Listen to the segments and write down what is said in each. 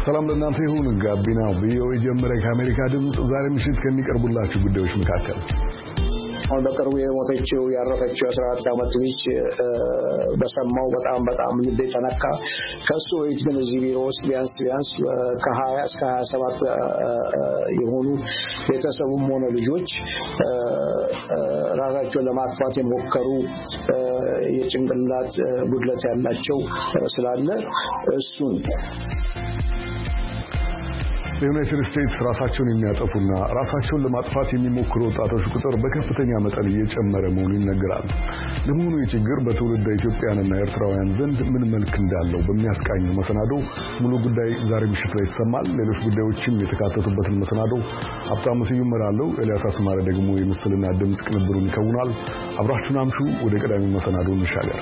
ሰላም ለእናንተ ይሁን። ጋቢና ቪኦኤ ጀመረ። ከአሜሪካ ድምፅ ዛሬ ምሽት ከሚቀርቡላችሁ ጉዳዮች መካከል አሁን በቅርቡ የሞተችው ያረፈችው 14 ዓመት ልጅ በሰማው በጣም ልቤ ተነካ። ከሱ ወይስ ግን እዚህ ቢሮ ውስጥ ቢያንስ ከ20 እስከ 27 የሆኑ ቤተሰቡም ሆነ ልጆች ራሳቸውን ለማጥፋት የሞከሩ የጭንቅላት ጉድለት ያላቸው ስላለ እሱን በዩናይትድ ስቴትስ ራሳቸውን የሚያጠፉና ራሳቸውን ለማጥፋት የሚሞክሩ ወጣቶች ቁጥር በከፍተኛ መጠን እየጨመረ መሆኑ ይነገራል። ለመሆኑ የችግር በትውልደ ኢትዮጵያውያንና ኤርትራውያን ዘንድ ምን መልክ እንዳለው በሚያስቃኝ መሰናዶ ሙሉ ጉዳይ ዛሬ ምሽት ላይ ይሰማል። ሌሎች ጉዳዮችም የተካተቱበትን መሰናዶ ሀብታሙ ስዩም እመራለሁ። ኤልያስ አስማረ ደግሞ የምስልና ድምጽ ቅንብሩን ይከውናል። አብራችሁን አምሹ። ወደ ቀዳሚው መሰናዶ እንሻገር።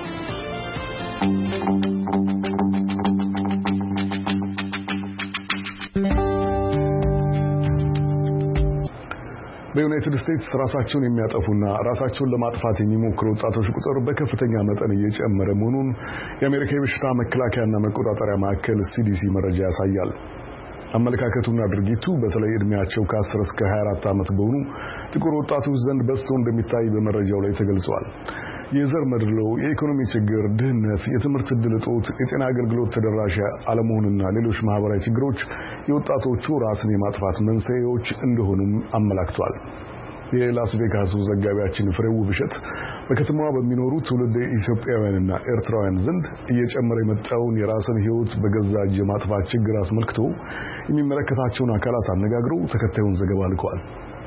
በዩናይትድ ስቴትስ ራሳቸውን የሚያጠፉና ራሳቸውን ለማጥፋት የሚሞክሩ ወጣቶች ቁጥር በከፍተኛ መጠን እየጨመረ መሆኑን የአሜሪካ የበሽታ መከላከያና መቆጣጠሪያ ማዕከል CDC መረጃ ያሳያል። አመለካከቱና ድርጊቱ በተለይ እድሜያቸው ከ10 እስከ 24 ዓመት በሆኑ ጥቁር ወጣቶች ዘንድ በዝቶ እንደሚታይ በመረጃው ላይ ተገልጿል። የዘር መድሎ፣ የኢኮኖሚ ችግር፣ ድህነት፣ የትምህርት ዕድል እጦት፣ የጤና አገልግሎት ተደራሽ አለመሆንና ሌሎች ማህበራዊ ችግሮች የወጣቶቹ ራስን የማጥፋት መንስኤዎች እንደሆኑም አመላክቷል። የላስ ቬጋሱ ዘጋቢያችን ፍሬው ብሸት በከተማዋ በሚኖሩ ትውልደ ኢትዮጵያውያንና ኤርትራውያን ዘንድ እየጨመረ የመጣውን የራስን ሕይወት በገዛ እጅ የማጥፋት ችግር አስመልክቶ የሚመለከታቸውን አካላት አነጋግረው ተከታዩን ዘገባ ልከዋል።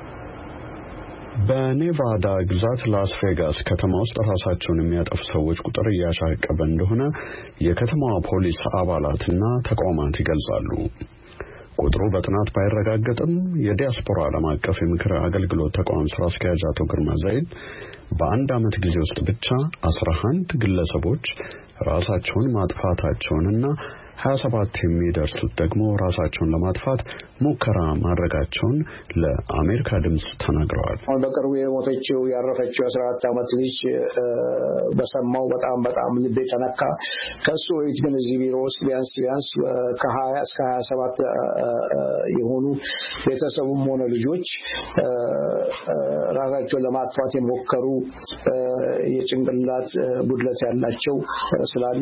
በኔቫዳ ግዛት ላስ ቬጋስ ከተማ ውስጥ ራሳቸውን የሚያጠፉ ሰዎች ቁጥር እያሻቀበ እንደሆነ የከተማዋ ፖሊስ አባላትና ተቋማት ይገልጻሉ። ቁጥሩ በጥናት ባይረጋገጥም የዲያስፖራ ዓለም አቀፍ የምክር አገልግሎት ተቋም ስራ አስኪያጅ አቶ ግርማ ዘይድ በአንድ ዓመት ጊዜ ውስጥ ብቻ 11 ግለሰቦች ራሳቸውን ማጥፋታቸውንና 27 የሚደርሱት ደግሞ ራሳቸውን ለማጥፋት ሙከራ ማድረጋቸውን ለአሜሪካ ድምጽ ተናግረዋል። አሁን በቅርቡ የሞተችው ያረፈችው 14 ዓመት ልጅ በሰማው በጣም ልቤ ተነካ። ከሱ ወይስ ግን እዚህ ቢሮ ውስጥ ቢያንስ ከ20 እስከ 27 የሆኑ ቤተሰቡም ሆነ ልጆች ራሳቸውን ለማጥፋት የሞከሩ የጭንቅላት ጉድለት ያላቸው ስላለ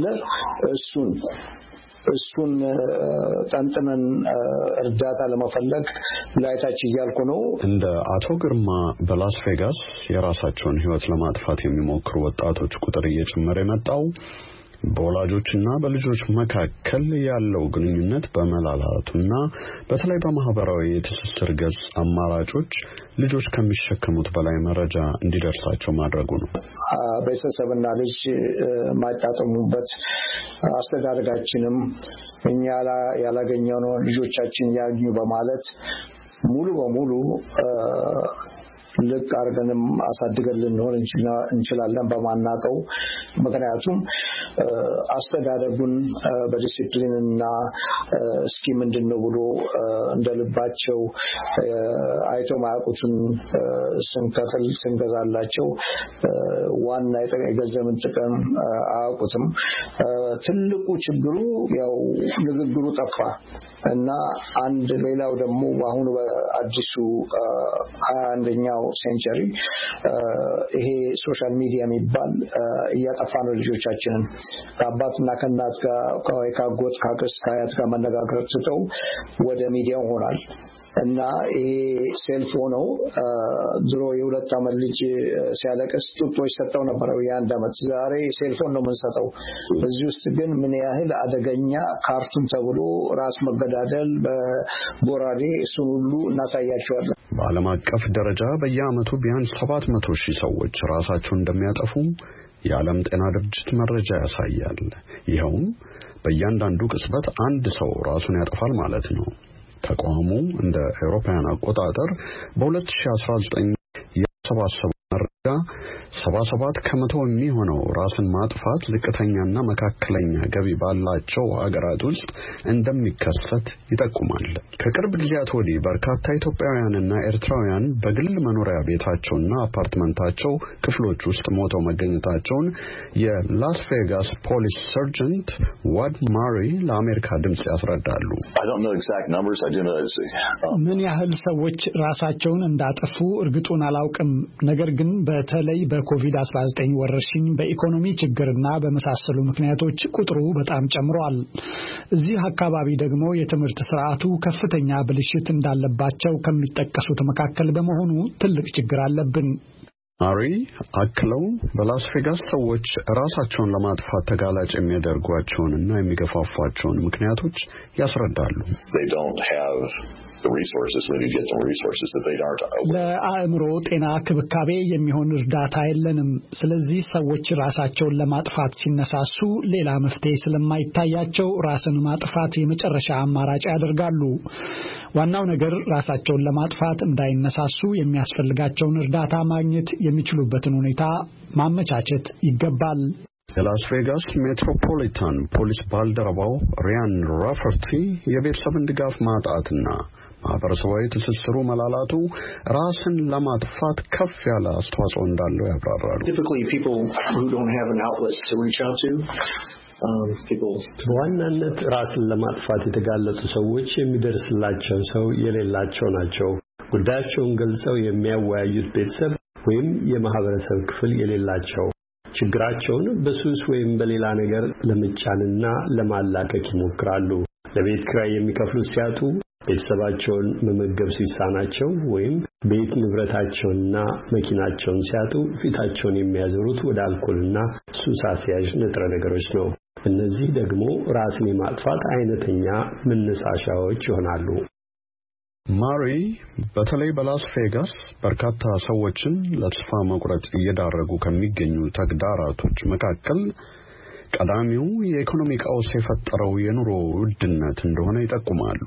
እሱን ጠንጥነን እርዳታ ለመፈለግ ላይታች እያልኩ ነው። እንደ አቶ ግርማ በላስ ቬጋስ የራሳቸውን ሕይወት ለማጥፋት የሚሞክሩ ወጣቶች ቁጥር እየጨመረ የመጣው በወላጆችና በልጆች መካከል ያለው ግንኙነት በመላላቱና በተለይ በማህበራዊ የትስስር ገጽ አማራጮች ልጆች ከሚሸከሙት በላይ መረጃ እንዲደርሳቸው ማድረጉ ነው። ቤተሰብና ልጅ ማጣጣሙበት አስተዳደጋችንም እኛ ያላገኘነው ልጆቻችን ያግኙ በማለት ሙሉ በሙሉ ልክ አርገንም አሳድገን ልንሆን እንችላለን በማናቀው። ምክንያቱም አስተዳደጉን በዲሲፕሊንና እስኪ ምንድነው ብሎ እንደልባቸው አይቶ ማያውቁትን ስንገዛላቸው ዋና የገንዘብን ጥቅም አያውቁትም። ትልቁ ችግሩ ያው ንግግሩ ጠፋ እና አንድ ሌላው ደግሞ አሁን በአዲሱ 21ኛው ሴንቸሪ ይሄ ሶሻል ሚዲያ የሚባል እያጠፋ ነው ልጆቻችንን። ከአባትና ከእናት ጋር ከአጎት ከአክስት ከአያት ጋር መነጋገር ትተው ወደ ሚዲያው ሆናል እና ይሄ ሴልፎን ነው። ድሮ የ2 ዓመት ልጅ ሲያለቅስ ጡጦ ይሰጠው ነበር የ1 ዓመት። ዛሬ ሴልፎን ነው የምንሰጠው። እዚህ ውስጥ ግን ምን ያህል አደገኛ ካርቱን ተብሎ ራስ መገዳደል በጎራዴ እሱን ሁሉ እናሳያቸዋለን። በዓለም አቀፍ ደረጃ በየዓመቱ ቢያንስ 700,000 ሰዎች ራሳቸውን እንደሚያጠፉ የዓለም ጤና ድርጅት መረጃ ያሳያል። ይኸውም በእያንዳንዱ ቅጽበት አንድ ሰው ራሱን ያጠፋል ማለት ነው። ተቋሙ እንደ አውሮፓውያን አቆጣጠር በ2019 የሰባሰበው መረጃ 77 ከመቶ የሚሆነው ራስን ማጥፋት ዝቅተኛና መካከለኛ ገቢ ባላቸው ሀገራት ውስጥ እንደሚከሰት ይጠቁማል። ከቅርብ ጊዜያት ወዲህ በርካታ ኢትዮጵያውያንና ኤርትራውያን በግል መኖሪያ ቤታቸውና አፓርትመንታቸው ክፍሎች ውስጥ ሞተው መገኘታቸውን የላስ ቬጋስ ፖሊስ ሰርጀንት ዋድ ማሪ ለአሜሪካ ድምጽ ያስረዳሉ። ምን ያህል ሰዎች ራሳቸውን እንዳጠፉ እርግጡን አላውቅም። ነገር ግን በተለይ በኮቪድ-19 ወረርሽኝ በኢኮኖሚ ችግርና በመሳሰሉ ምክንያቶች ቁጥሩ በጣም ጨምሯል። እዚህ አካባቢ ደግሞ የትምህርት ስርዓቱ ከፍተኛ ብልሽት እንዳለባቸው ከሚጠቀሱት መካከል በመሆኑ ትልቅ ችግር አለብን። ማሪ አክለው በላስ ቬጋስ ሰዎች ራሳቸውን ለማጥፋት ተጋላጭ የሚያደርጓቸውንና የሚገፋፏቸውን ምክንያቶች ያስረዳሉ። ለአእምሮ ጤና ክብካቤ የሚሆን እርዳታ የለንም። ስለዚህ ሰዎች ራሳቸውን ለማጥፋት ሲነሳሱ ሌላ መፍትሄ ስለማይታያቸው ራስን ማጥፋት የመጨረሻ አማራጭ ያደርጋሉ። ዋናው ነገር ራሳቸውን ለማጥፋት እንዳይነሳሱ የሚያስፈልጋቸውን እርዳታ ማግኘት የሚችሉበትን ሁኔታ ማመቻቸት ይገባል። የላስ ቬጋስ ሜትሮፖሊታን ፖሊስ ባልደረባው ሪያን ራፈርቲ የቤተሰብን ድጋፍ ማጣትና ማህበረሰባዊ ትስስሩ መላላቱ ራስን ለማጥፋት ከፍ ያለ አስተዋጽኦ እንዳለው ያብራራሉ። በዋናነት ራስን ለማጥፋት የተጋለጡ ሰዎች የሚደርስላቸው ሰው የሌላቸው ናቸው። ጉዳያቸውን ገልጸው የሚያወያዩት ቤተሰብ ወይም የማህበረሰብ ክፍል የሌላቸው፣ ችግራቸውን በሱስ ወይም በሌላ ነገር ለመጫንና ለማላቀቅ ይሞክራሉ። ለቤት ኪራይ የሚከፍሉት ሲያጡ፣ ቤተሰባቸውን መመገብ ሲሳናቸው ወይም ቤት ንብረታቸውንና መኪናቸውን ሲያጡ ፊታቸውን የሚያዞሩት ወደ አልኮልና ሱስ አስያዥ ንጥረ ነገሮች ነው። እነዚህ ደግሞ ራስን የማጥፋት አይነተኛ መነሳሻዎች ይሆናሉ። ማሪ በተለይ በላስ ቬጋስ በርካታ ሰዎችን ለተስፋ መቁረጥ እየዳረጉ ከሚገኙ ተግዳሮቶች መካከል ቀዳሚው የኢኮኖሚ ቀውስ የፈጠረው የኑሮ ውድነት እንደሆነ ይጠቁማሉ።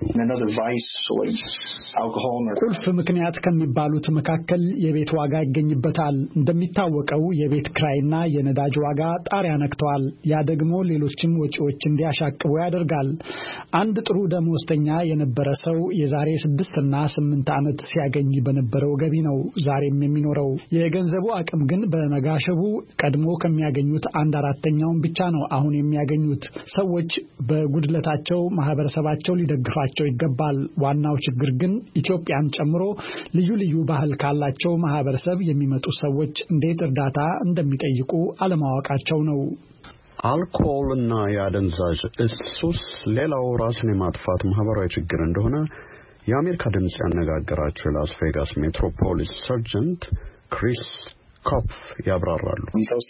ቁልፍ ምክንያት ከሚባሉት መካከል የቤት ዋጋ ይገኝበታል። እንደሚታወቀው የቤት ኪራይና የነዳጅ ዋጋ ጣሪያ ነክተዋል። ያ ደግሞ ሌሎችም ወጪዎች እንዲያሻቅቡ ያደርጋል። አንድ ጥሩ ደመወዝተኛ የነበረ ሰው የዛሬ 6 እና 8 ዓመት ሲያገኝ በነበረው ገቢ ነው ዛሬም የሚኖረው። የገንዘቡ አቅም ግን በመጋሸቡ ቀድሞ ከሚያገኙት 1/4ኛውን ብቻ ነው አሁን የሚያገኙት። ሰዎች በጉድለታቸው ማህበረሰባቸው ሊደግፋቸው ይገባል። ዋናው ችግር ግን ኢትዮጵያን ጨምሮ ልዩ ልዩ ባህል ካላቸው ማህበረሰብ የሚመጡ ሰዎች እንዴት እርዳታ እንደሚጠይቁ አለማወቃቸው ነው። አልኮልና የአደንዛዥ እጽ ሱስ ሌላው ራስን የማጥፋት ማህበራዊ ችግር እንደሆነ የአሜሪካ ድምጽ ያነጋገራቸው የላስ ቬጋስ ሜትሮፖሊስ ሰርጀንት ክሪስ ኮፕ ያብራራሉ።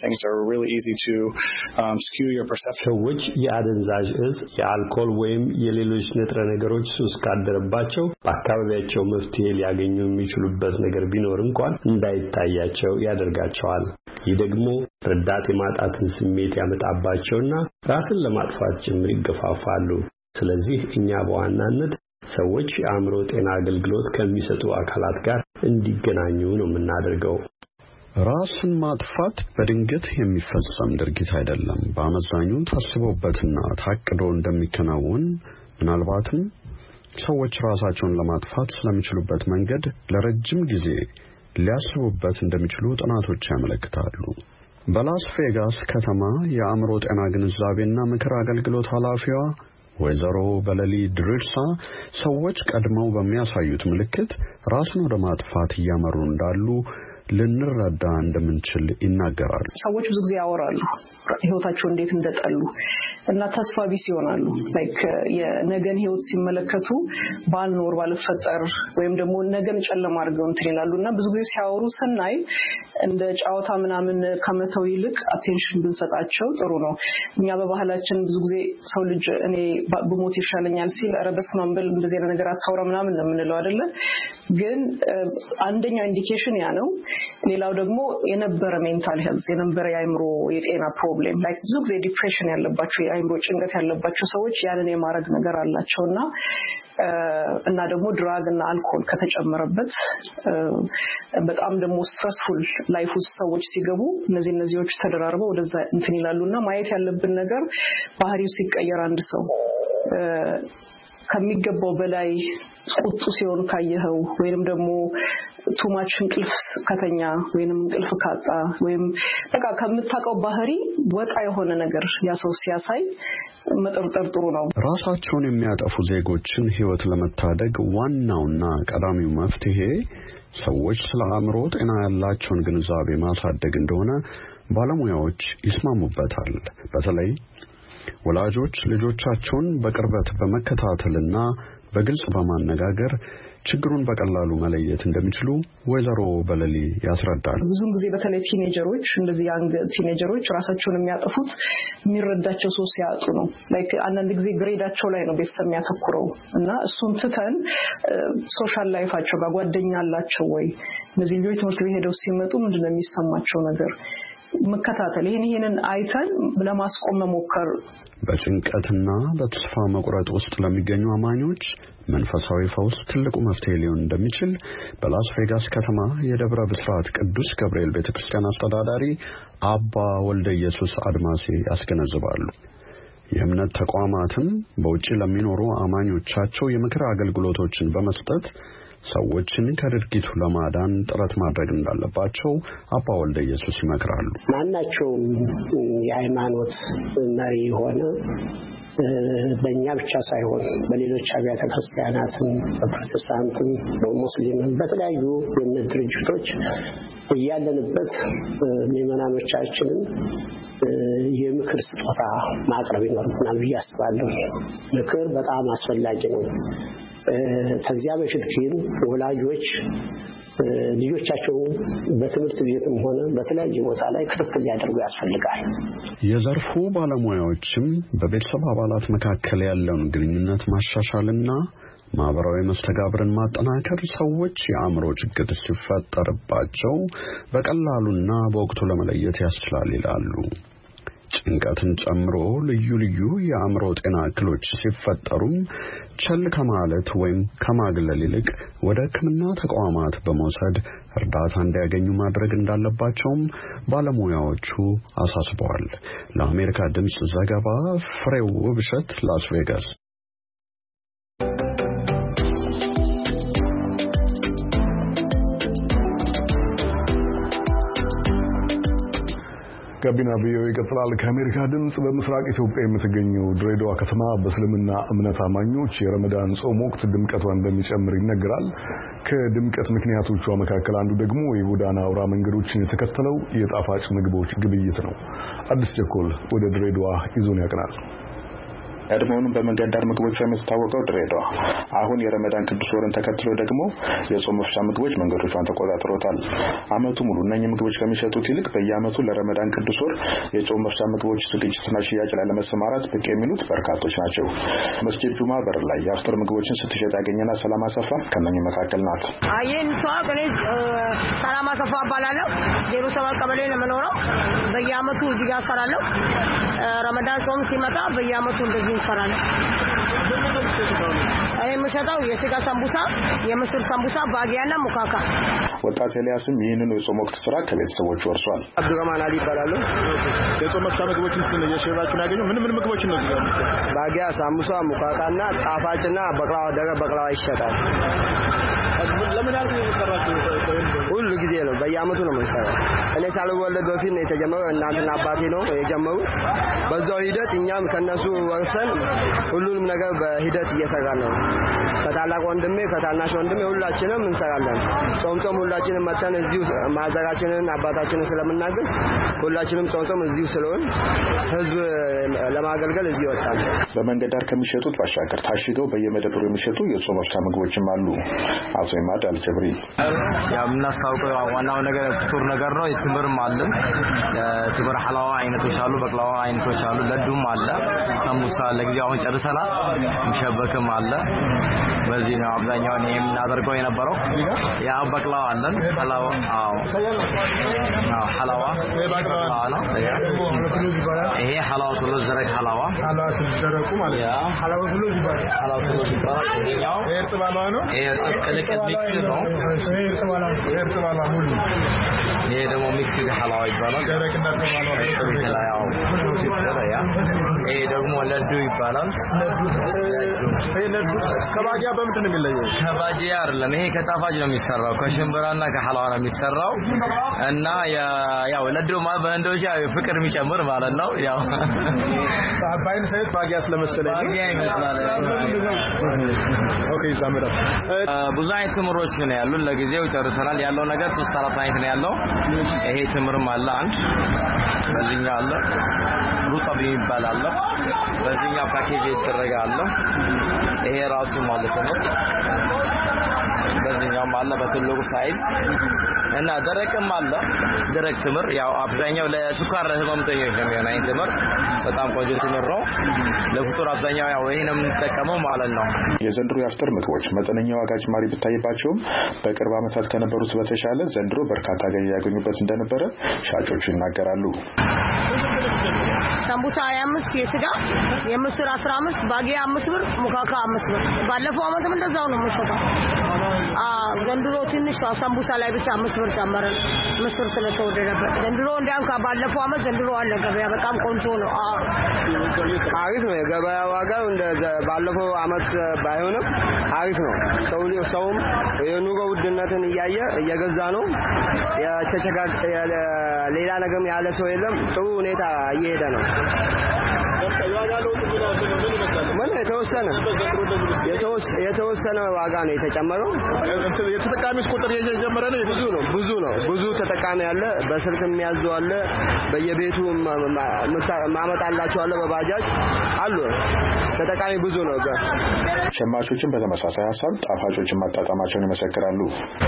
ሰዎች የአደንዛዥ እጽ፣ የአልኮል ወይም የሌሎች ንጥረ ነገሮች ሱስ ካደረባቸው በአካባቢያቸው መፍትሄ ሊያገኙ የሚችሉበት ነገር ቢኖር እንኳን እንዳይታያቸው ያደርጋቸዋል። ይህ ደግሞ ረዳት የማጣትን ስሜት ያመጣባቸውና ራስን ለማጥፋት ጭምር ይገፋፋሉ። ስለዚህ እኛ በዋናነት ሰዎች የአእምሮ ጤና አገልግሎት ከሚሰጡ አካላት ጋር እንዲገናኙ ነው የምናደርገው። ራስን ማጥፋት በድንገት የሚፈጸም ድርጊት አይደለም። በአመዛኙ ታስቦበትና ታቅዶ እንደሚከናወን፣ ምናልባትም ሰዎች ራሳቸውን ለማጥፋት ስለሚችሉበት መንገድ ለረጅም ጊዜ ሊያስቡበት እንደሚችሉ ጥናቶች ያመለክታሉ። በላስ ቬጋስ ከተማ የአእምሮ ጤና ግንዛቤና ምክር አገልግሎት ኃላፊዋ ወይዘሮ በለሊ ድርሳ ሰዎች ቀድመው በሚያሳዩት ምልክት ራስን ወደ ማጥፋት እያመሩ እንዳሉ ልንረዳ እንደምንችል ይናገራሉ። ሰዎች ብዙ ጊዜ ያወራሉ ህይወታቸው እንዴት እንደጠሉ እና ተስፋ ቢስ ይሆናሉ። የነገን ህይወት ሲመለከቱ ባልኖር ባልፈጠር ወይም ደግሞ ነገን ጨለማ አድርገው እንትን ይላሉና ብዙ ጊዜ ሲያወሩ ስናይ እንደ ጫወታ ምናምን ከመተው ይልቅ አቴንሽን ብንሰጣቸው ጥሩ ነው። እኛ በባህላችን ብዙ ጊዜ ሰው ልጅ እኔ በሞት ይሻለኛል ሲል ኧረ በስመ አብ እንደዚህ ነገር አታውራ ምናምን ነው የምንለው አይደለ? ግን አንደኛው ኢንዲኬሽን ያ ነው። ሌላው ደግሞ የነበረ ሜንታል ሄልዝ የነበረ የአይምሮ የጤና ፕሮብሌም ላይክ ብዙ ጊዜ ዲፕሬሽን ያለባቸው የአይምሮ ጭንቀት ያለባቸው ሰዎች ያንን የማድረግ ነገር አላቸውና እና ደግሞ ድራግ እና አልኮል ከተጨመረበት በጣም ደግሞ ስትረስፉል ላይፍ ውስጥ ሰዎች ሲገቡ እነዚህዎች ተደራርበው ወደዛ እንትን ይላሉና ማየት ያለብን ነገር ባህሪው ሲቀየር አንድ ሰው ከሚገባው በላይ ቁጡ ሲሆን ካየኸው ወይንም ደግሞ ቱማች እንቅልፍ ከተኛ ወይንም እንቅልፍ ካጣ ወይም በቃ ከምታውቀው ባህሪ ወጣ የሆነ ነገር ያሰው ሲያሳይ መጠርጠር ጥሩ ነው። ራሳቸውን የሚያጠፉ ዜጎችን ህይወት ለመታደግ ዋናውና ቀዳሚው መፍትሄ ሰዎች ስለ አእምሮ ጤና ያላቸውን ግንዛቤ ማሳደግ እንደሆነ ባለሙያዎች ይስማሙበታል። በተለይ ወላጆች ልጆቻቸውን በቅርበት በመከታተልና በግልጽ በማነጋገር ችግሩን በቀላሉ መለየት እንደሚችሉ ወይዘሮ በለሊ ያስረዳሉ። ብዙም ጊዜ በተለይ ቲኔጀሮች እንደዚህ ያንግ ቲኔጀሮች ራሳቸውን የሚያጠፉት የሚረዳቸው ሰው ሲያጡ ነው። ላይክ አንዳንድ ጊዜ ግሬዳቸው ላይ ነው ቤተሰብ የሚያተኩረው እና እሱን ትተን ሶሻል ላይፋቸው ጋር ጓደኛ አላቸው ወይ እነዚህ ልጆች ትምህርት ቤት ሄደው ሲመጡ ምንድነው የሚሰማቸው ነገር መከታተል ይሄንን አይተን ለማስቆም መሞከር። በጭንቀትና በተስፋ መቁረጥ ውስጥ ለሚገኙ አማኞች መንፈሳዊ ፈውስ ትልቁ መፍትሄ ሊሆን እንደሚችል በላስ ቬጋስ ከተማ የደብረ ብስራት ቅዱስ ገብርኤል ቤተክርስቲያን አስተዳዳሪ አባ ወልደ ኢየሱስ አድማሴ ያስገነዝባሉ። የእምነት ተቋማትም በውጪ ለሚኖሩ አማኞቻቸው የምክር አገልግሎቶችን በመስጠት ሰዎችን ከድርጊቱ ለማዳን ጥረት ማድረግ እንዳለባቸው አባ ወልደ ኢየሱስ ይመክራሉ። ማናቸውም የሃይማኖት መሪ ሆነ በእኛ ብቻ ሳይሆን በሌሎች አብያተ ክርስቲያናትም በፕሮቴስታንትም በሙስሊምም በተለያዩ የእምነት ድርጅቶች እያለንበት ምዕመናኖቻችንን የምክር ስጦታ ማቅረብ ይኖርብናል ብዬ አስባለሁ። ምክር በጣም አስፈላጊ ነው። ከዚያ በፊት ግን ወላጆች ልጆቻቸው በትምህርት ቤትም ሆነ በተለያየ ቦታ ላይ ክትትል ያደርጉ ያስፈልጋል። የዘርፉ ባለሙያዎችም በቤተሰብ አባላት መካከል ያለውን ግንኙነት ማሻሻልና ማህበራዊ መስተጋብርን ማጠናከር ሰዎች የአእምሮ ችግር ሲፈጠርባቸው በቀላሉና በወቅቱ ለመለየት ያስችላል ይላሉ። ጭንቀትን ጨምሮ ልዩ ልዩ የአእምሮ ጤና እክሎች ሲፈጠሩም ቸል ከማለት ወይም ከማግለል ይልቅ ወደ ሕክምና ተቋማት በመውሰድ እርዳታ እንዲያገኙ ማድረግ እንዳለባቸውም ባለሙያዎቹ አሳስበዋል። ለአሜሪካ ድምጽ ዘገባ ፍሬው ውብሸት ላስ ቬጋስ። ጋቢና ቪኦኤ ይቀጥላል። ከአሜሪካ ድምጽ በምስራቅ ኢትዮጵያ የምትገኘው ድሬዳዋ ከተማ በእስልምና እምነት አማኞች የረመዳን ጾም ወቅት ድምቀቷን እንደሚጨምር ይነገራል። ከድምቀት ምክንያቶቿ መካከል አንዱ ደግሞ የጎዳና አውራ መንገዶችን የተከተለው የጣፋጭ ምግቦች ግብይት ነው። አዲስ ቸኮል ወደ ድሬዳዋ ይዞን ያቀናል። ቀድሞውንም በመንገድ ዳር ምግቦች የምትታወቀው ድሬዳዋ አሁን የረመዳን ቅዱስ ወርን ተከትሎ ደግሞ የጾም መፍቻ ምግቦች መንገዶቿን ተቆጣጥሮታል። አመቱ ሙሉ እነኚህ ምግቦች ከሚሸጡት ይልቅ በየአመቱ ለረመዳን ቅዱስ ወር የጾም መፍቻ ምግቦች ዝግጅትና ሽያጭ ላይ ለመሰማራት ብቅ የሚሉት በርካቶች ናቸው። መስጂድ ጁማ በር ላይ የአፍጥር ምግቦችን ስትሸጥ ያገኘና ሰላም አሰፋ ከነኚህ መካከል ናት። አየን ተዋቀለ ሰላም አሰፋ ባላለው ጀሩሳሌም ቀበሌ ነው የምኖረው። በየአመቱ እዚህ ጋር ሰራለሁ። ረመዳን ጾም ሲመጣ በየአመቱ እንደዚህ ይሰራል። የምሸጠው የስጋ ሳምቡሳ፣ የምስር ሳምቡሳ፣ ባጊያና ሙካካ። ወጣት ኤልያስም ይህንን የጾም ወቅት ስራ ከቤተሰቦቹ ወርሷል። አብዱራማን አሊ ይባላል። የጾም መፍቻ ምግቦችን እየሸራችሁ ያገኙ ምን ምግቦችን ነው? ባጊያ፣ ሳምቡሳ፣ ሙካካና ጣፋጭና በቅላዋ ደረቅ በቅላዋ ይሸጣል። ለምን ያህል ጊዜ ሰራችሁ? ሁሉ ጊዜ ነው፣ በየአመቱ ነው የምንሰራው። እኔ ሳልወለድ በፊት ነው የተጀመረው። እናትና አባቴ ነው የጀመሩት። በዛው ሂደት እኛም ከነሱ ወርሰን ሁሉንም ነገር በሂደት እየሰራን ነው። ከታላቅ ወንድሜ ከታናሽ ወንድሜ ሁላችንም እንሰራለን። ጾም ሁላችንም መተን እዚሁ ማዘራችንን አባታችንን ስለምናገዝ ሁላችንም ጾም እዚሁ ስለሆን ህዝብ ለማገልገል እዚህ ወጣን። በመንገድ ዳር ከሚሸጡት ባሻገር ታሽገው በየመደብሩ የሚሸጡ የጾም መፍቻ ምግቦችም አሉ። አቶ ይማድ አልጀብሪ ያው ምናስታውቀው ዋናው ነገር ፍጡር ነገር ነው። የትምርም አለ፣ ትምር ሐላዋ አይነቶች አሉ፣ በቅላዋ አይነቶች አሉ፣ ለዱም አለ፣ ሰሙሳ ለጊዜው አሁን ጨርሰናል፣ ምሸበክም አለ። በዚህ ነው አብዛኛው የምናደርገው የነበረው። ያው በቅላዋ አለን፣ ሐላዋ ሐላዋ ነው። ይሄ ሐላዋ ሁሉ ዘረግ ሐላዋ ተደረቁ ማለት ነው። ሐላዋ ሁሉ ይባላል። ሐላዋ ሁሉ ይባላል። ይሄኛው ኤርትባላ ነው። ቅልቅል ሚክስ ነው። ኤርትባላ ሁሉ ይሄ ደግሞ ሚክስ ሐላዋ ይባላል። ደረቅ እንደተባለው ያው ይሄ ደግሞ ለዱ ይባላል። ለዱ ከባጂያ በምንድን ነው የሚለየው? ከባጂያ አይደለም፣ ይሄ ከጣፋጭ ነው የሚሰራው፣ ከሽምብራና ከሐላዋ ነው የሚሰራው እና ያው ለዱ ማለት በእንዶቻ ፍቅር የሚጨምር ማለት ነው። ያው ባይን ሳይት ባጊያ ስለመሰለኝ ባጊያ ይመስላል። ኦኬ ዛምራ ብዙ አይነት ትምሮች ነው ያሉን። ለጊዜው ጨርሰናል። ያለው ነገር 3-4 አይነት ነው ያለው። ይሄ ትምርም አለ አንድ፣ በዚህኛው አለ ሩጣብ ይባላል፣ በዚህኛው ፓኬጅ ይደረጋል። ይሄ ራሱ ማለት ነው። በዚህኛው አለ በትልቁ ሳይዝ እና ደረቅም አለ። ደረቅ ትምር ያው አብዛኛው ለስኳር ህመምተኞች ነው የሚሆነው። ይሄ ትምር በጣም ቆንጆ ትምር ነው። ለፍጡር አብዛኛው ያው ይሄን የምንጠቀመው ማለት ነው። የዘንድሮ የአፍጥር ምግቦች መጠነኛ ዋጋ ጭማሪ ቢታይባቸውም በቅርብ ዓመታት ከነበሩት በተሻለ ዘንድሮ በርካታ ገቢ ያገኙበት እንደነበረ ሻጮቹ ይናገራሉ። ሳምቡሳ 25 የስጋ የምስር 15 ባጊያ 5 ብር ሙካካ 5 ብር። ባለፈው አመትም እንደዛው ነው የምንሸጠው። ዘንድሮ ትንሽ ሳምቡሳ ላይ ብቻ 5 ብር ጨመረን፣ ምስር ስለተወደደበት። ዘንድሮ እንዲያም ከባለፈው አመት ዘንድሮ አለ ገበያ በጣም ቆንጆ ነው። አሪፍ ነው የገበያ ዋጋው እንደ ባለፈው አመት ባይሆንም አሪፍ ነው። ሰውም የኑሮ ውድነትን እየገዛ ነው። ሌላ ነገርም ያለ ሰው የለም። ጥሩ ሁኔታ እየሄደ ነው። ምን የተወሰነ ዋጋ ነው የተጨመረው። የተጠቃሚስ ቁጥር እየጨመረ ነው። ብዙ ተጠቃሚ አለ። በስልክ የሚያዙ አለ፣ በየቤቱ ማመጣላቸው አለ፣ በባጃጅ አሉ። ተጠቃሚ ብዙ ነው። ሸማቾችን በተመሳሳይ ሀሳብ ጣፋጮችን ማጣጣማቸውን ይመሰክራሉ።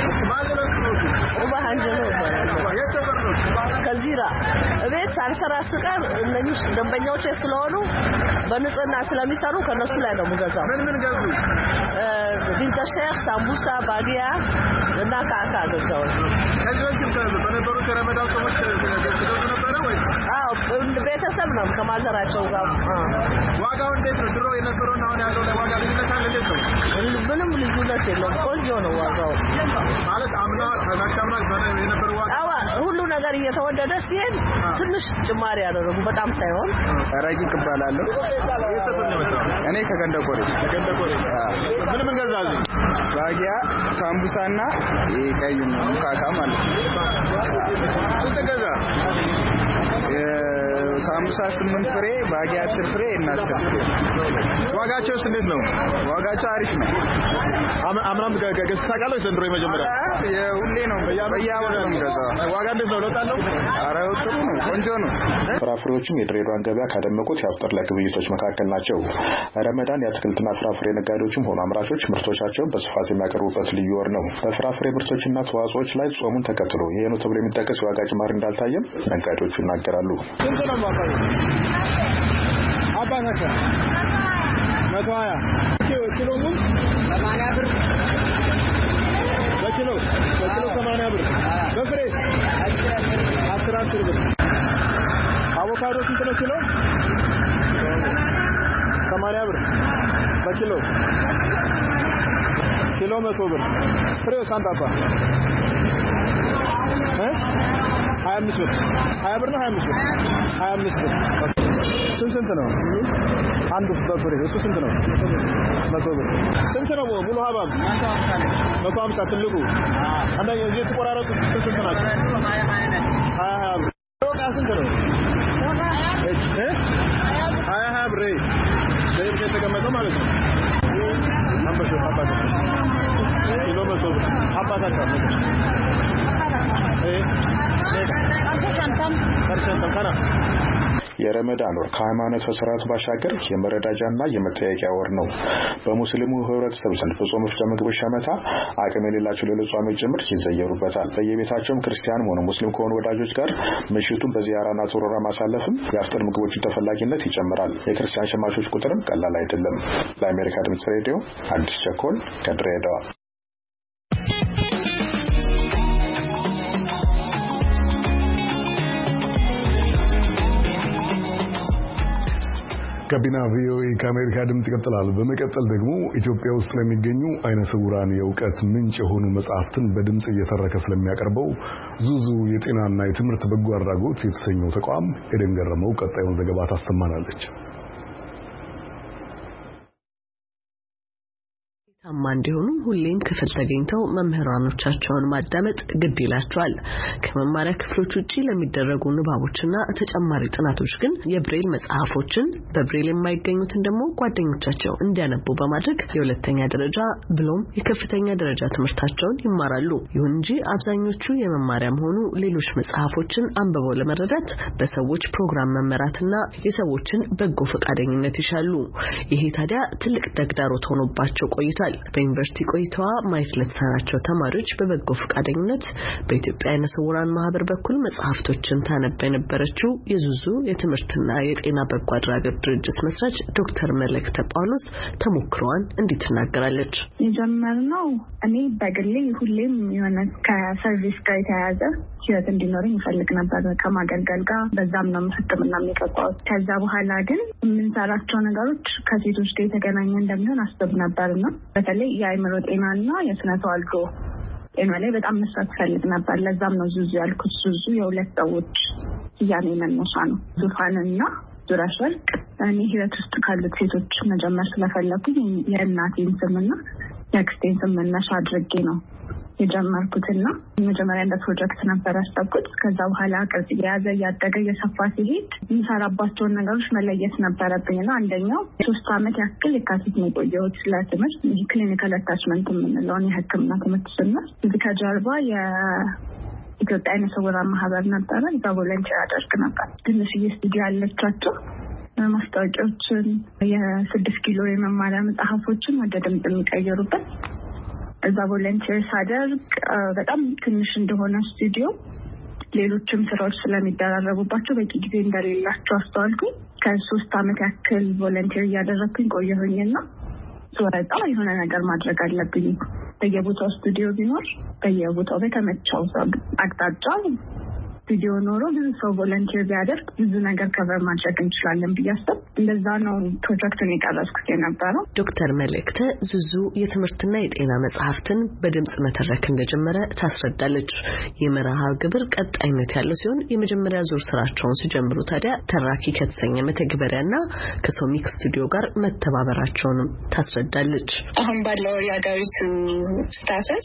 ከዚራ እቤት ሳልሰራ ስቀር እነኚህ ደንበኞቼ ስለሆኑ በንጽህና ስለሚሰሩ ከነሱ ላይ ነው የምገዛው። ምን ገዙ? ቢንተ ሼክ፣ ሳምቡሳ፣ ባጊያ እና ካካ ገዛው። ከዚህ በነበሩት ረመዳን ጾሞች ገዙ ነበር ወይ? አዎ ቤተሰብ ነው ከማዘራቸው ጋር። ዋጋው እንዴት ነው? ድሮ የነበረውና አሁን ያለው ላይ ዋጋ ልዩነት አለ? እንዴት ነው? ምንም ልዩነት የለውም። ቆንጆ ነው ዋጋው። ማለት አምና የነበረው ዋጋ ሁሉ ነገር እየተወደደ ሲሄድ ትንሽ ጭማሪ ያደረጉ በጣም ሳይሆን። ረቂቅ እባላለሁ። እኔ ከገንደቆሬ ምን ገዛዝ? ባጊያ፣ ሳምቡሳና ቀይ ሙካካ ማለት ነው። ተገዛ ሳምቡሳ 8 ፍሬ፣ ባጊያ 10 ፍሬ እና 10 ፍሬ። ዋጋቸውስ እንዴት ነው? ዋጋቸው አሪፍ ነው። አምናም ገዝተህ ታውቃለህ? ዘንድሮ የመጀመሪያ ሁሌ ነው በየዓመቱ ነው የምገዛው። ዋጋ እንዴት ነው? ለውጥ አለው? ኧረ ጥሩ ነው፣ ቆንጆ ነው። ፍራፍሬዎችም የድሬዳዋን ገበያ ካደመቁት የአፍጥር ለግብይቶች መካከል ናቸው። ረመዳን የአትክልትና ፍራፍሬ ነጋዴዎችም ሆኑ አምራቾች ምርቶቻቸውን በስፋት የሚያቀርቡበት ልዩ ወር ነው። በፍራፍሬ ምርቶችና ተዋጽኦዎች ላይ ጾሙን ተከትሎ ይሄ ነው ተብሎ የሚጠቀስ የዋጋ ጭማሪ እንዳልታየም ነጋዴዎቹ ይናገራሉ። አባናካ 120 ኪሎ ሙዝ 80 ብር በኪሎ 80 ብር። በፍሬስ 10 ብር። አቮካዶ ስንት ነው ኪሎ? 80 ብር በኪሎ። ኪሎ 100 ብር። ፍሬው ሳንታባ 25 ብር። 20 ብር ነው 25 ብር። 25 ብር። ስንት ነው? አንዱ በፍሬ እሱ ስንት ነው? 100 ብር። ስንት ነው ሙሉ ሀባብ? 150 ትልቁ። አንደኛው እዚህ ተቆራረጡ ስንት ናቸው? 20 ብር። ዶቃ ስንት ነው? 20 ብር። ዘይት የተቀመጠው ማለት ነው። አንበሾ አባታ ኪሎ 100 ብር። አባታ የረመዳን ወር ከሃይማኖት ስርዓት ባሻገር የመረዳጃና የመጠያቂያ ወር ነው። በሙስሊሙ ህብረተሰብ ዘንድ በጾም መፍቻ ምግቦች ሸመታ አቅም የሌላቸው ሌሎች ጾሞች ጭምር ይዘየሩበታል። በየቤታቸውም ክርስቲያንም ሆነ ሙስሊም ከሆኑ ወዳጆች ጋር ምሽቱን በዚያራና ጾሮራ ማሳለፍም የአፍጥር ምግቦች ተፈላጊነት ይጨምራል። የክርስቲያን ሸማቾች ቁጥርም ቀላል አይደለም። ለአሜሪካ ድምጽ ሬዲዮ አዲስ ቸኮል ከድሬዳዋ። ጋቢና ቪኦኤ ከአሜሪካ ድምጽ ይቀጥላል። በመቀጠል ደግሞ ኢትዮጵያ ውስጥ ለሚገኙ አይነ ስውራን የእውቀት ምንጭ የሆኑ መጽሐፍትን በድምጽ እየተረከ ስለሚያቀርበው ዙዙ የጤናና የትምህርት በጎ አድራጎት የተሰኘው ተቋም ኤደን ገረመው ቀጣዩን ዘገባ ታስተማናለች። ታማ እንዲሆኑ ሁሌም ክፍል ተገኝተው መምህራኖቻቸውን ማዳመጥ ግድ ይላቸዋል። ከመማሪያ ክፍሎች ውጪ ለሚደረጉ ንባቦችና ተጨማሪ ጥናቶች ግን የብሬል መጽሐፎችን በብሬል የማይገኙትን ደግሞ ጓደኞቻቸው እንዲያነቡ በማድረግ የሁለተኛ ደረጃ ብሎም የከፍተኛ ደረጃ ትምህርታቸውን ይማራሉ። ይሁን እንጂ አብዛኞቹ የመማሪያም ሆኑ ሌሎች መጽሐፎችን አንብበው ለመረዳት በሰዎች ፕሮግራም መመራትና የሰዎችን በጎ ፈቃደኝነት ይሻሉ። ይሄ ታዲያ ትልቅ ተግዳሮት ሆኖባቸው ቆይቷል። በዩኒቨርሲቲ ቆይታዋ ማየት ለተሳናቸው ተማሪዎች በበጎ ፈቃደኝነት በኢትዮጵያ አይነ ስውራን ማህበር በኩል መጽሐፍቶችን ታነብ የነበረችው የዙዙ የትምህርትና የጤና በጎ አድራጎት ድርጅት መስራች ዶክተር መለክተ ጳውሎስ ተሞክሯን እንዴት ትናገራለች። የጀመርነው እኔ በግሌ ሁሌም የሆነ ከሰርቪስ ጋር የተያያዘ ህይወት እንዲኖረኝ ይፈልግ ነበር ከማገልገል ጋር። በዛም ነው ሕክምና የሚገባው። ከዛ በኋላ ግን የምንሰራቸው ነገሮች ከሴቶች ጋር የተገናኘ እንደሚሆን አስብ ነበርና በተለይ የአእምሮ ጤናና የስነ ተዋልዶ ጤና ላይ በጣም መስራት ፈልግ ነበር። ለዛም ነው ዙዙ ያልኩት። ዙዙ የሁለት ሰዎች ያኔ መነሻ ነው። ዙፋንና ዙራሽ ወርቅ እኔ ህይወት ውስጥ ካሉት ሴቶች መጀመር ስለፈለኩኝ የእናቴን ስምና የአክስቴን ስም መነሻ አድርጌ ነው የጀመርኩትና መጀመሪያ እንደ ፕሮጀክት ነበር ያሰብኩት። ከዛ በኋላ ቅርጽ የያዘ ያደገ የሰፋ ሲሄድ የሚሰራባቸውን ነገሮች መለየት ነበረብኝና አንደኛው 3 ዓመት ያክል የካቲት ነው የቆየሁት ለትምህርት ክሊኒካል አታችመንት የምንለውን የሕክምና ትምህርት ስንል እዚህ ከጀርባ የኢትዮጵያ አይነ ስውራን ማህበር ነበረ። እዛ ቮለንቲር አደርግ ነበር። ትንሽዬ ስቱዲዮ ያለቻቸው ማስታወቂያዎችን የ6 ኪሎ የመማሪያ መጽሐፎችን ወደ ድምጽ የሚቀየሩበት እዛ ቮለንቲር ሳደርግ በጣም ትንሽ እንደሆነ ስቱዲዮ ሌሎችም ስራዎች ስለሚደራረቡባቸው በቂ ጊዜ እንደሌላቸው አስተዋልኩኝ። ከ3 ዓመት ያክል ቮለንቲር እያደረግኩኝ ቆየሁኝና ወጣ የሆነ ነገር ማድረግ አለብኝ። በየቦታው ስቱዲዮ ቢኖር በየቦታው በተመቸው አቅጣጫ ስቱዲዮ ኖሮ ብዙ ሰው ቮለንቲር ቢያደርግ ብዙ ነገር ከቨር ማድረግ እንችላለን ብያስብ እንደዛ ነው ፕሮጀክቱን የቀረጽኩት የነበረው። ዶክተር መልእክተ ዙዙ የትምህርትና የጤና መጽሐፍትን በድምጽ መተረክ እንደጀመረ ታስረዳለች። የመርሃ ግብር ቀጣይነት ያለው ሲሆን የመጀመሪያ ዙር ስራቸውን ሲጀምሩ ታዲያ ተራኪ ከተሰኘ መተግበሪያና ከሶሚክ ስቱዲዮ ጋር መተባበራቸውንም ታስረዳለች። አሁን ባለው የሀገሪቱ ስታተስ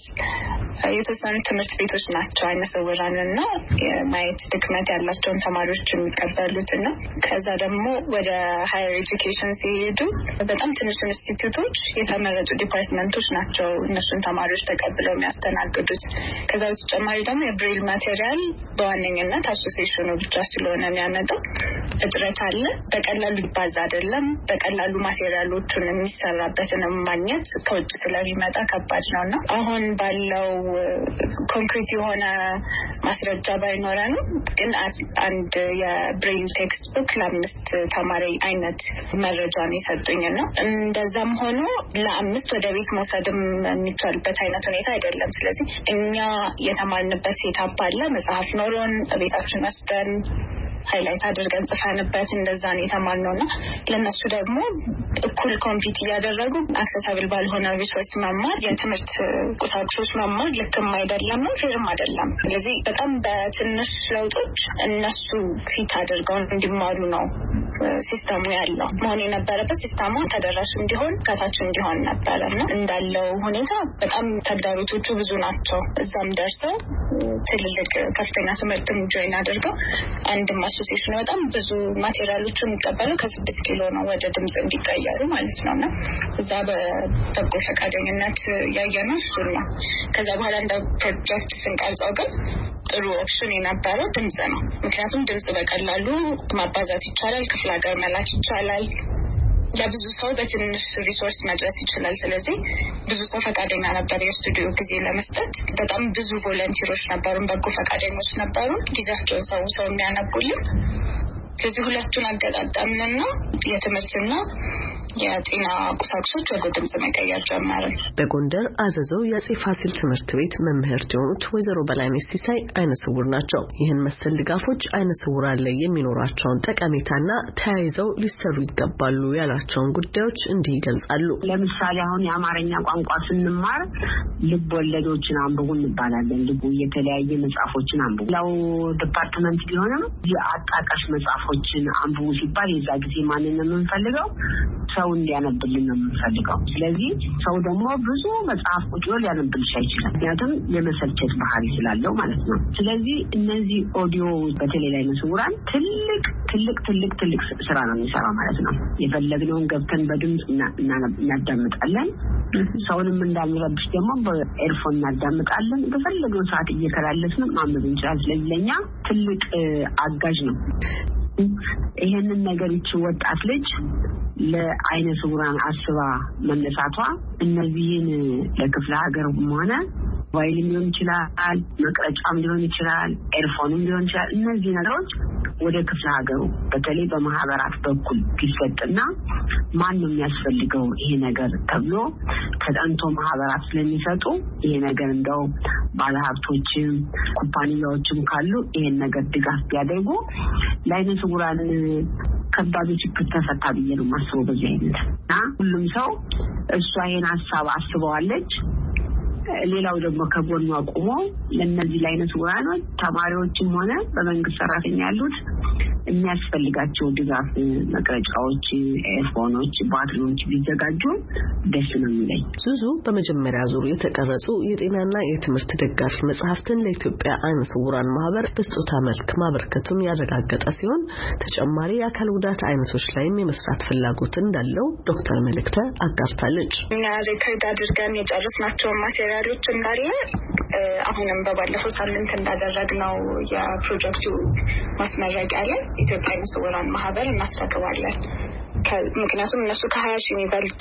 የተወሰኑ ትምህርት ቤቶች ናቸው አይነ ስውራንና ማየት ድክመት ያላቸውን ተማሪዎች የሚቀበሉትና ከዛ ደግሞ ወደ ሃየር ኤጁኬሽን ሲሄዱ በጣም ትንሽ ኢንስቲትዩቶች የተመረጡ ዲፓርትመንቶች ናቸው እነሱን ተማሪዎች ተቀብለው የሚያስተናግዱት። ከዛ በተጨማሪ ደግሞ የብሬል ማቴሪያል በዋነኝነት አሶሲዬሽኑ ብቻ ስለሆነ የሚያመጣው እጥረት አለ። በቀላሉ ይባዛ አይደለም። በቀላሉ ማቴሪያሎቹን የሚሰራበትን ማግኘት ከውጭ ስለሚመጣ ከባድ ነውና አሁን ባለው ኮንክሪት የሆነ ማስረጃ ባይኖረንም ግን አንድ የብሬል ቴክስት ቡክ ለ5 ተማሪ አይነት መረጃን የሰጡኝና እንደዛም ሆኖ ለ5 ወደ ቤት መውሰድም የሚቻልበት አይነት ሁኔታ አይደለም። ስለዚህ እኛ የተማርንበት ሴታፕ አለ። መጽሐፍ ኖሮን ቤታችን ወስደን ሃይላይት አድርገን ጽፈንበት እንደዛ ነው የተማርነውና ለነሱ ደግሞ እኩል ኮምፒት እያደረጉ አክሰሳብል ባልሆነ ሪሶርስ መማር የትምህርት ቁሳቁሶች መማር ልክም አይደለም ነው ፌርም አይደለም። ስለዚህ በጣም በትንሽ ለውጦች እነሱ ፊት አድርገው እንዲማሩ ነው ሲስተሙ ያለው መሆን የነበረበት። ሲስተሙ ተደራሽ እንዲሆን ከታች እንዲሆን ነበርና እንዳለው ሁኔታ በጣም ተግዳሮቶቹ ብዙ ናቸው። እዛም ደርሰው ትልልቅ ከፍተኛ ትምህርትም ጆይን አድርገው አንድም አሶሲዬሽን በጣም ብዙ ማቴሪያሎችን የሚቀበለው ከ6 ኪሎ ነው ወደ ድምጽ እንዲቀየሩ ማለት ነውና እዛ በበጎ ፈቃደኝነት ያየነው እሱ ነው። ከዛ በኋላ እንደ ፕሮጀክት ስንቀርጸው ግን ጥሩ ኦፕሽን የነበረው ድምጽ ነው። ምክንያቱም ድምጽ በቀላሉ ማባዛት ይቻላል፣ ክፍለ ሀገር መላክ ይቻላል፣ ለብዙ ሰው በትንሽ ሪሶርስ መድረስ ይችላል። ስለዚህ ብዙ ሰው ፈቃደኛ ነበር የስቱዲዮ ጊዜ ለመስጠት። በጣም ብዙ ቮለንቲሮች ነበሩ፣ በጎ ፈቃደኞች ነበሩ፣ ጊዜያቸውን ሰው የሚያነቡልን። ስለዚህ ሁለቱን አገጣጣምንና የትምህርትና የጤና ቁሳቁሶች ወደ ድምጽ መቀየር ጀመርን። በጎንደር አዘዘው የአፄ ፋሲል ትምህርት ቤት መምህርት የሆኑት ወይዘሮ በላይነሽ ሲሳይ አይነ ስውር ናቸው። ይህን መሰል ድጋፎች አይነ ስውራን ላይ የሚኖራቸውን ጠቀሜታና ተያይዘው ሊሰሩ ይገባሉ ያላቸውን ጉዳዮች እንዲህ ይገልጻሉ። ለምሳሌ አሁን የአማርኛ ቋንቋ ስንማር ልብ ወለዶችን አንብቡ እንባላለን። ልቡ የተለያየ መጽሐፎችን አንብቡ። ያው ዲፓርትመንት ቢሆንም የአጣቃሽ መጽሐፎችን አንብቡ ሲባል የዛ ጊዜ ማንንም የምንፈልገው ሰው እንዲያነብልን ነው የምንፈልገው። ስለዚህ ሰው ደግሞ ብዙ መጽሐፍ ቁጭ ብሎ ሊያነብልሽ አይችልም፣ ምክንያቱም የመሰልቸት ባህሪ ስላለው ማለት ነው። ስለዚህ እነዚህ ኦዲዮ በተለይ ላይ መስውራን ትልቅ ስራ ነው የሚሰራው ማለት ነው። የፈለግነውን ገብተን በድምጽ እናዳምጣለን። ሰውንም እንዳንረብሽ ደግሞ በኤርፎን እናዳምጣለን። በፈለግነው ሰዓት እየከላለስን ማንበብ እንችላለን። ስለዚህ ለኛ ትልቅ አጋዥ ነው። ይሄንን ነገር ይቺ ወጣት ልጅ ለአይነ ስውራን አስባ መነሳቷ እነዚህን ለክፍለ ሀገርም ሆነ ሞባይልም ሊሆን ይችላል፣ መቅረጫም ሊሆን ይችላል፣ ኤርፎንም ሊሆን ይችላል። እነዚህ ነገሮች ወደ ክፍለ ሀገሩ በተለይ በማህበራት በኩል ቢሰጥና ማንንም ያስፈልገው ይሄ ነገር ተብሎ ተጠንቶ ማህበራት ስለሚሰጡ ይሄ ነገር እንደው ባለሀብቶችም ኩባንያዎችም ካሉ ይሄን ነገር ድጋፍ ቢያደርጉ ለአይነ ስውራን ከባድ ችግር ተፈታ ብዬ ነው የማስበው። በዚህ አይነትና ሁሉም ሰው እሷ ይሄን ሀሳብ አስበዋለች። ሌላው ደግሞ ከጎኑ አቆሞ ለነዚህ ለአይነ ስውራኖች ተማሪዎችም ሆነ በመንግስት ሰራተኛ ያሉት የሚያስፈልጋቸው ድጋፍ መቅረጫዎች፣ ኤርፎኖች፣ ባትሪዎች ቢዘጋጁ ደስ ነው የሚለኝ። ዙዙ በመጀመሪያ ዙር የተቀረጹ የጤናና የትምህርት ደጋፊ መጽሐፍትን ለኢትዮጵያ አይነ ስውራን ማህበር በስጦታ መልክ ማበርከቱን ያረጋገጠ ሲሆን ተጨማሪ የአካል ጉዳት አይነቶች ላይም የመስራት ፍላጎት እንዳለው ዶክተር መልእክተ አጋርታለች። እኛ ሪከርድ አድርገን የጨረስናቸው ማቴሪያሎች እንዳለ አሁንም በባለፈው ሳምንት እንዳደረግነው የፕሮጀክቱ ማስመረቂያ ላይ ኢትዮጵያ አይነ ስውራን ማህበር እናስረክባለን። ምክንያቱም እነሱ ከ20 ሺህ የሚበልጥ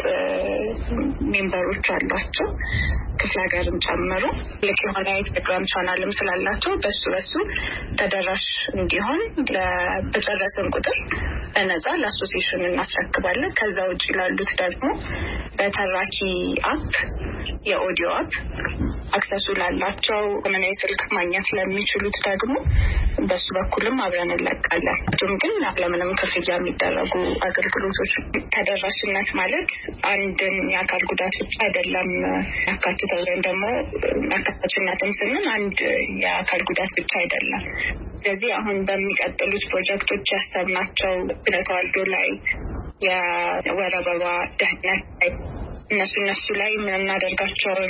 ሜምበሮች አሏቸው ክፍለ ሀገርን ጨምሮ ልክ የሆነ የቴሌግራም ቻናልም ስላላቸው በሱ ተደራሽ እንዲሆን በጨረስን ቁጥር በነፃ ለአሶሲዬሽን እናስረክባለን። ከዛ ውጭ ላሉት ደግሞ በተራኪ አፕ የኦዲዮ አፕ አክሰሱ ላላቸው ምንም ስልክ ማግኘት ለሚችሉት ደግሞ በሱ በኩልም አብረን እንለቃለን። ግን ለምንም ክፍያ የሚደረጉ አገልግሎቶች ተደራሽነት ማለት አንድን የአካል ጉዳት ብቻ አይደለም ያካትተው፣ ወይም ደግሞ አካታችነትም ስንል አንድ የአካል ጉዳት ብቻ አይደለም። ስለዚህ አሁን በሚቀጥሉት ፕሮጀክቶች ያሰብናቸው በተዋልዶ ላይ የወረበባ ደህንነት ላይ እነሱ ላይ የምናደርጋቸውን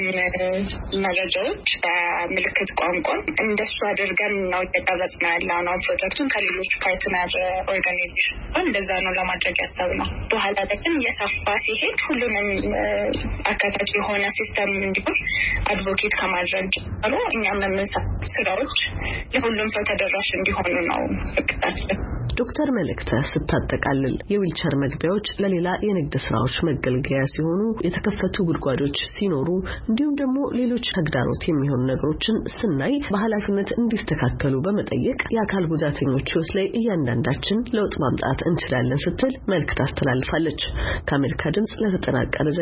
መረጃዎች በምልክት ቋንቋ እንደሱ አድርገን ነው እየቀረጽን ያለነው ፕሮጀክቱን ከሌሎች ፓርትነር ኦርጋናይዜሽን እንደዛ ነው ለማድረግ ያሰብነው። በኋላ ደግሞ እየሰፋ ሲሄድ ሁሉንም አካታች የሆነ ሲስተም እንዲሆን አድቮኬት ከማድረግ ጀምሮ እኛም የምንሰራው ስራዎች ለሁሉም ሰው ተደራሽ እንዲሆኑ ነው እቅዳችን። ዶክተር መልእክተ ስታጠቃልል የዊልቸር መግቢያዎች ለሌላ የንግድ ስራዎች መገልገያ ሲሆኑ የተከፈቱ ጉድጓዶች ሲኖሩ እንዲሁም ደግሞ ሌሎች ተግዳሮት የሚሆኑ ነገሮችን ስናይ በኃላፊነት እንዲስተካከሉ በመጠየቅ የአካል ጉዳተኞች ሕይወት ላይ እያንዳንዳችን ለውጥ ማምጣት እንችላለን ስትል መልእክት አስተላልፋለች። ከአሜሪካ ድምጽ ለተጠናቀረ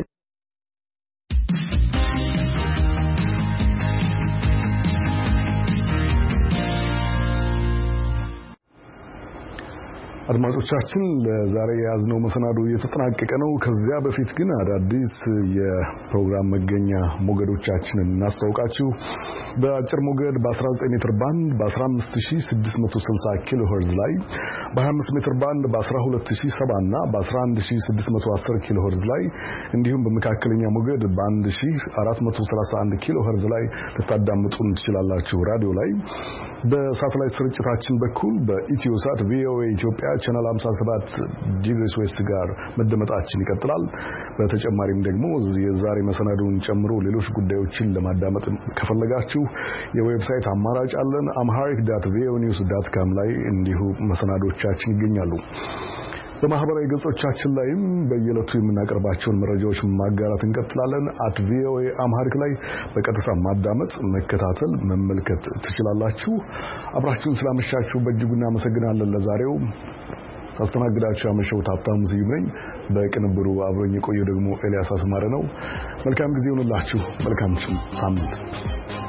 አድማጮቻችን ለዛሬ ያዝነው መሰናዶ እየተጠናቀቀ ነው። ከዚያ በፊት ግን አዳዲስ የፕሮግራም መገኛ ሞገዶቻችንን እናስተዋውቃችሁ። በአጭር ሞገድ በ19 ሜትር ባንድ በ15660 ኪሎ ሄርዝ ላይ በ25 ሜትር ባንድ በ12070 እና በ11610 ኪሎ ሄርዝ ላይ እንዲሁም በመካከለኛ ሞገድ በ1431 ኪሎ ሄርዝ ላይ ልታዳምጡን ትችላላችሁ። ራዲዮ ላይ በሳተላይት ስርጭታችን በኩል በኢትዮሳት ቪኦኤ ኢትዮጵያ ቻናል 57 ዲግሪስ ዌስት ጋር መደመጣችን ይቀጥላል። በተጨማሪም ደግሞ የዛሬ መሰናዶን ጨምሮ ሌሎች ጉዳዮችን ለማዳመጥ ከፈለጋችሁ የዌብሳይት አማራጭ አለን። amharic.voanews.com ላይ እንዲሁ መሰናዶቻችን ይገኛሉ። በማህበራዊ ገጾቻችን ላይም በየዕለቱ የምናቀርባቸውን መረጃዎች ማጋራት እንቀጥላለን። @voa amharic ላይ በቀጥታ ማዳመጥ፣ መከታተል፣ መመልከት ትችላላችሁ። አብራችሁን ስላመሻችሁ በእጅጉ እናመሰግናለን። ለዛሬው አስተናግዳችሁ ያመሸሁት ሀብታሙ ስዩም ነኝ። በቅንብሩ አብሮኝ የቆየው ደግሞ ኤልያስ አስማረ ነው። መልካም ጊዜ ይሁንላችሁ። መልካም ሳምንት።